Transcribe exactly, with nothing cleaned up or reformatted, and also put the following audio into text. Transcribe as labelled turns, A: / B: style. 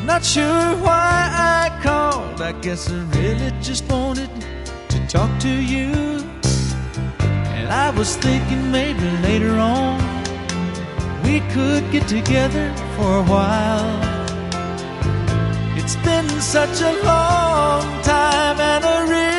A: Not sure why I called. I guess I really just wanted to talk to you. And I was thinking maybe later on we could get together for a while. It's been such a long time and a real